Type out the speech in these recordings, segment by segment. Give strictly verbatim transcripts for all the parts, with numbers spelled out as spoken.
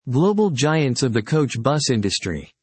Global giants of the coach bus industry.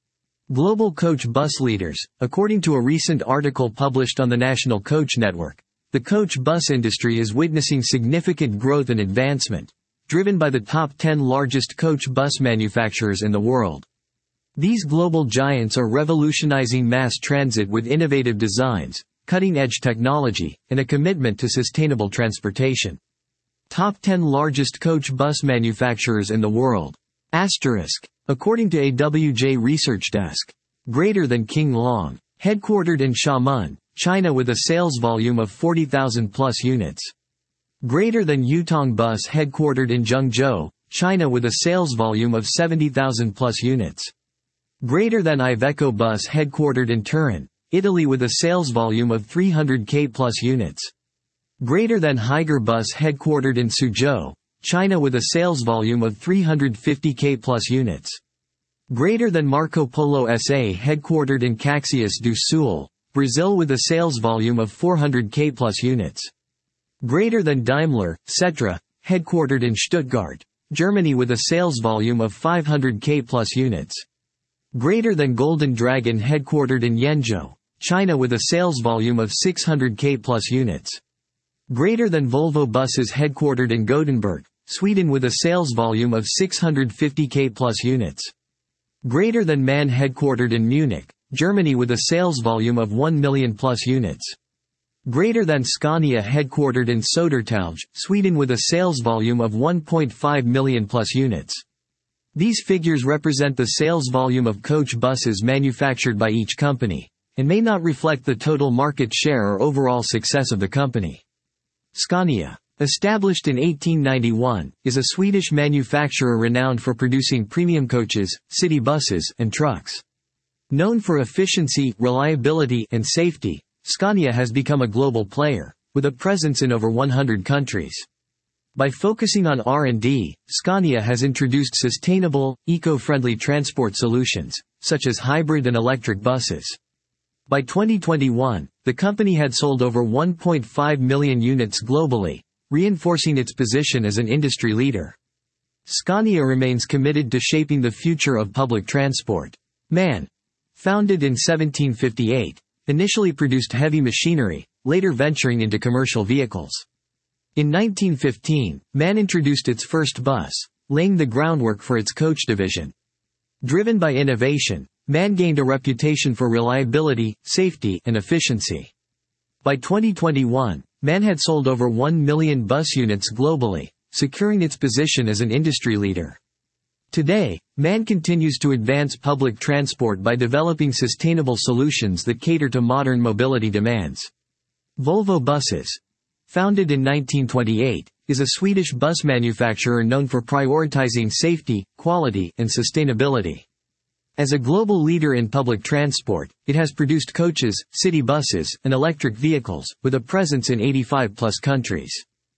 Global coach bus leaders. According to a recent article published on the National Coach Network, the coach bus industry is witnessing significant growth and advancement, driven by the top ten largest coach bus manufacturers in the world. These global giants are revolutionizing mass transit with innovative designs, cutting-edge technology, and a commitment to sustainable transportation. Top ten largest coach bus manufacturers in the world. Asterisk. According to A W J Research Desk. Greater than King Long. Headquartered in Xiamen, China with a sales volume of forty thousand plus units. Greater than Yutong Bus headquartered in Zhengzhou, China with a sales volume of seventy thousand plus units. Greater than Iveco Bus headquartered in Turin, Italy with a sales volume of three hundred thousand plus units. Greater than Higer Bus headquartered in Suzhou, China with a sales volume of three hundred fifty thousand plus units. Greater than Marco Polo S A headquartered in Caxias do Sul, Brazil with a sales volume of four hundred thousand plus units. Greater than Daimler, Cetra, headquartered in Stuttgart, Germany with a sales volume of five hundred thousand plus units. Greater than Golden Dragon headquartered in Yenzhou, China with a sales volume of six hundred thousand plus units. Greater than Volvo Buses headquartered in Gothenburg, Sweden with a sales volume of six hundred fifty thousand plus units. Greater than MAN headquartered in Munich, Germany with a sales volume of one million plus units. Greater than Scania headquartered in Södertälje, Sweden with a sales volume of one point five million plus units. These figures represent the sales volume of coach buses manufactured by each company, and may not reflect the total market share or overall success of the company. Scania, established in eighteen ninety-one, is a Swedish manufacturer renowned for producing premium coaches, city buses, and trucks. Known for efficiency, reliability, and safety, Scania has become a global player, with a presence in over one hundred countries. By focusing on R and D, Scania has introduced sustainable, eco-friendly transport solutions, such as hybrid and electric buses. By twenty twenty-one, the company had sold over one point five million units globally, reinforcing its position as an industry leader. Scania remains committed to shaping the future of public transport. MAN, founded in seventeen fifty-eight, initially produced heavy machinery, later venturing into commercial vehicles. In nineteen fifteen, MAN introduced its first bus, laying the groundwork for its coach division. Driven by innovation, MAN gained a reputation for reliability, safety, and efficiency. By twenty twenty-one, MAN had sold over one million bus units globally, securing its position as an industry leader. Today, MAN continues to advance public transport by developing sustainable solutions that cater to modern mobility demands. Volvo Buses, founded in nineteen twenty-eight, is a Swedish bus manufacturer known for prioritizing safety, quality, and sustainability. As a global leader in public transport, it has produced coaches, city buses, and electric vehicles, with a presence in eighty-five plus countries.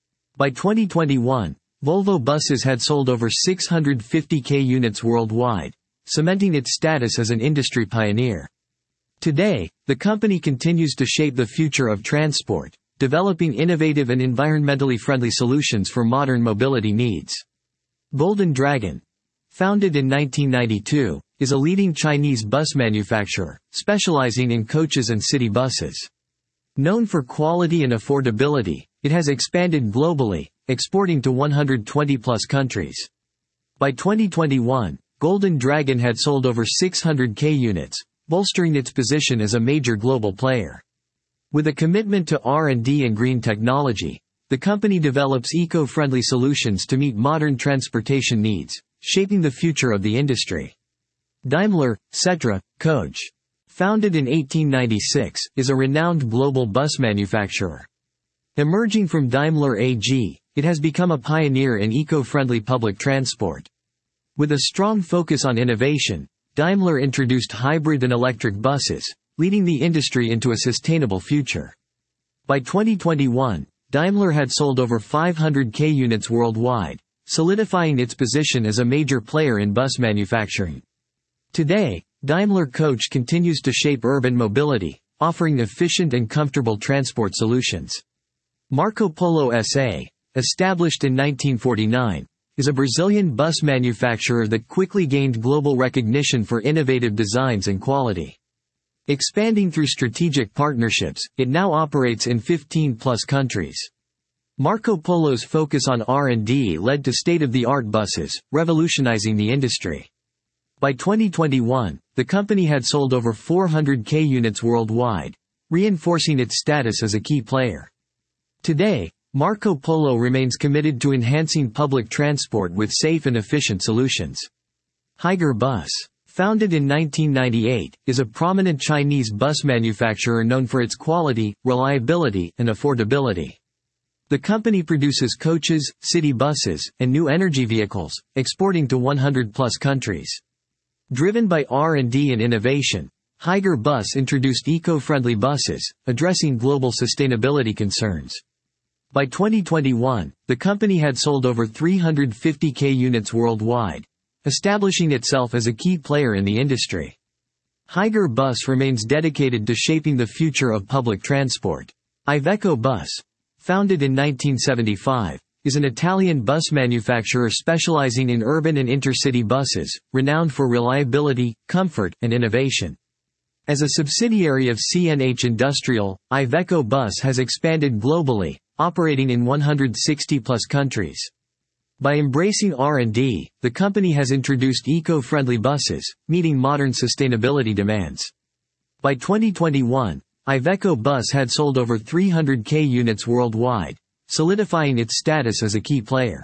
By twenty twenty-one, Volvo Buses had sold over six hundred fifty thousand units worldwide, cementing its status as an industry pioneer. Today, the company continues to shape the future of transport, developing innovative and environmentally friendly solutions for modern mobility needs. Golden Dragon, founded in nineteen ninety-two, is a leading Chinese bus manufacturer, specializing in coaches and city buses. Known for quality and affordability, it has expanded globally, exporting to one hundred twenty plus countries. By twenty twenty-one, Golden Dragon had sold over six hundred thousand units, bolstering its position as a major global player. With a commitment to R and D and green technology, the company develops eco-friendly solutions to meet modern transportation needs, shaping the future of the industry. Daimler, Cetra, Coach, founded in eighteen ninety-six, is a renowned global bus manufacturer. Emerging from Daimler A G, it has become a pioneer in eco-friendly public transport. With a strong focus on innovation, Daimler introduced hybrid and electric buses, leading the industry into a sustainable future. By twenty twenty-one, Daimler had sold over five hundred thousand units worldwide, solidifying its position as a major player in bus manufacturing. Today, Daimler Coach continues to shape urban mobility, offering efficient and comfortable transport solutions. Marco Polo S A, established in nineteen forty-nine, is a Brazilian bus manufacturer that quickly gained global recognition for innovative designs and quality. Expanding through strategic partnerships, it now operates in fifteen plus countries. Marco Polo's focus on R and D led to state-of-the-art buses, revolutionizing the industry. By twenty twenty-one, the company had sold over four hundred thousand units worldwide, reinforcing its status as a key player. Today, Marco Polo remains committed to enhancing public transport with safe and efficient solutions. Higer Bus, founded in nineteen ninety-eight, is a prominent Chinese bus manufacturer known for its quality, reliability, and affordability. The company produces coaches, city buses, and new energy vehicles, exporting to one hundred plus countries. Driven by R and D and innovation, Higer Bus introduced eco-friendly buses, addressing global sustainability concerns. By twenty twenty-one, the company had sold over three hundred fifty thousand units worldwide, establishing itself as a key player in the industry. Higer Bus remains dedicated to shaping the future of public transport. Iveco Bus, founded in nineteen seventy-five, is an Italian bus manufacturer specializing in urban and intercity buses, renowned for reliability, comfort, and innovation. As a subsidiary of C N H Industrial, Iveco Bus has expanded globally, operating in one hundred sixty plus countries. By embracing R and D, the company has introduced eco-friendly buses, meeting modern sustainability demands. By twenty twenty-one, Iveco Bus had sold over three hundred thousand units worldwide, solidifying its status as a key player.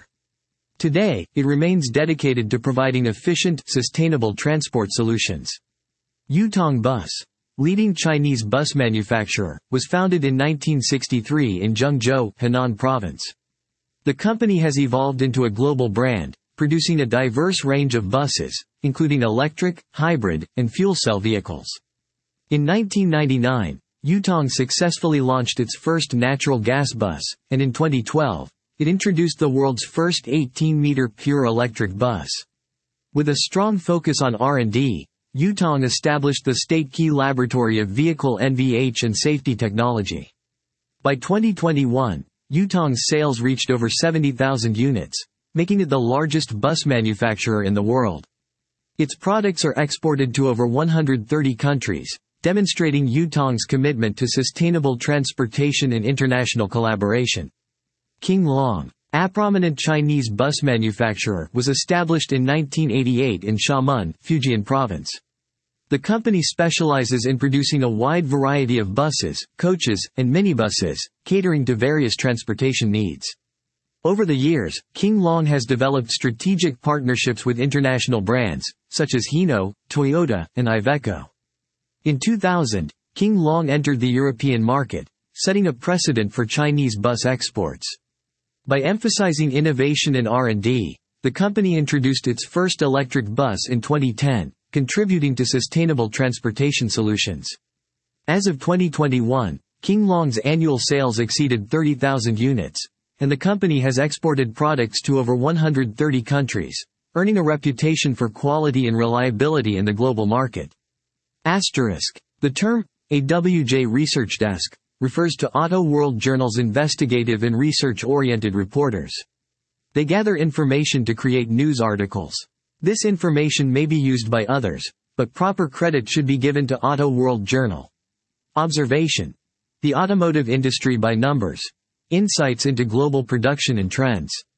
Today, it remains dedicated to providing efficient, sustainable transport solutions. Yutong Bus, leading Chinese bus manufacturer, was founded in nineteen sixty-three in Zhengzhou, Henan Province. The company has evolved into a global brand, producing a diverse range of buses, including electric, hybrid, and fuel cell vehicles. In nineteen ninety-nine, Yutong successfully launched its first natural gas bus, and in twenty twelve, it introduced the world's first eighteen meter pure electric bus. With a strong focus on R and D, Yutong established the State Key Laboratory of Vehicle N V H and Safety Technology. By twenty twenty-one, Yutong's sales reached over seventy thousand units, making it the largest bus manufacturer in the world. Its products are exported to over one hundred thirty countries, demonstrating Yutong's commitment to sustainable transportation and international collaboration. King Long, a prominent Chinese bus manufacturer, was established in nineteen eighty-eight in Xiamen, Fujian Province. The company specializes in producing a wide variety of buses, coaches, and minibuses, catering to various transportation needs. Over the years, King Long has developed strategic partnerships with international brands, such as Hino, Toyota, and Iveco. In two thousand, King Long entered the European market, setting a precedent for Chinese bus exports. By emphasizing innovation and R and D, the company introduced its first electric bus in twenty ten, contributing to sustainable transportation solutions. As of twenty twenty-one, King Long's annual sales exceeded thirty thousand units, and the company has exported products to over one hundred thirty countries, earning a reputation for quality and reliability in the global market. Asterisk. The term, A W J Research Desk, refers to Auto World Journal's investigative and research-oriented reporters. They gather information to create news articles. This information may be used by others, but proper credit should be given to Auto World Journal. Observation. The automotive industry by numbers. Insights into global production and trends.